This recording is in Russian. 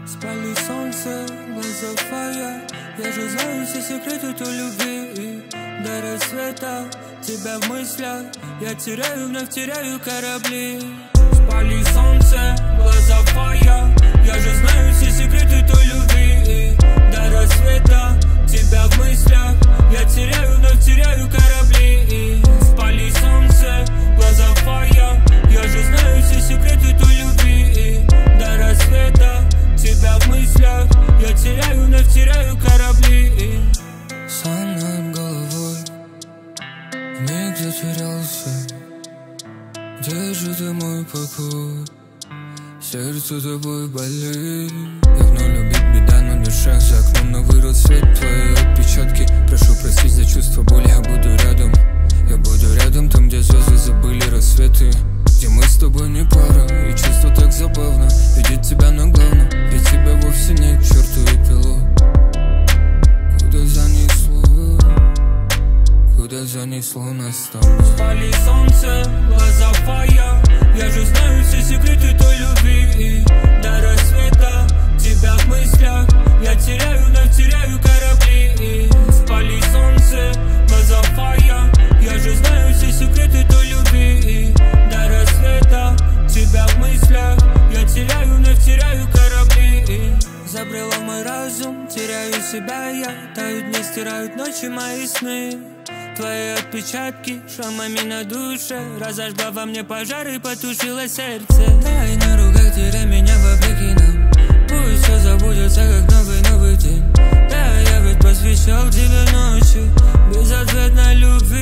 Спали солнце, глаза фая. Я же знаю все секреты той любви. До рассвета тебя в мыслях. Я теряю, вновь теряю корабли. Спали солнце, глаза фая. Я же знаю все секреты той любви. До рассвета тебя в мыслях. Я теряю, вновь теряю корабли. Спали солнце, глаза фая. Я же знаю все секреты той любви. До рассвета тебя в мыслях. Я теряю, вновь теряю корабли. Сон над головой вмиг затерялся. Где же ты, мой покой? Сердце тобой болит. Давно любить беда на душе. За окном новый рассвет, твои отпечатки. Прошу простить за чувство боли, я буду рядом. Я буду рядом, там, где звезды забыли рассветы. Где мы с тобой не пара, и чувство так забавно. Видеть тебя, но главное, ведь тебя вовсе нет, к черту и пилот. Куда занесло? Куда занесло нас с тобой? Спали солнце, глаза фая. Я же знаю все секреты той любви. До рассвета тебя в мыслях. Я теряю, вновь теряю корабли. Спали солнце, глаза фая. Я же знаю все секреты той любви. До рассвета тебя в мыслях. Я теряю, вновь теряю корабли. Забрела мой разум, теряю себя я. Тают дни, стирают ночи мои сны. Твои отпечатки шрамами на душе. Разожгла во мне пожар и потушила сердце. Дай на руках, теряй меня вопреки нам. Пусть все забудется, как новый день. Да, я ведь посвящал тебе ночи безответной любви.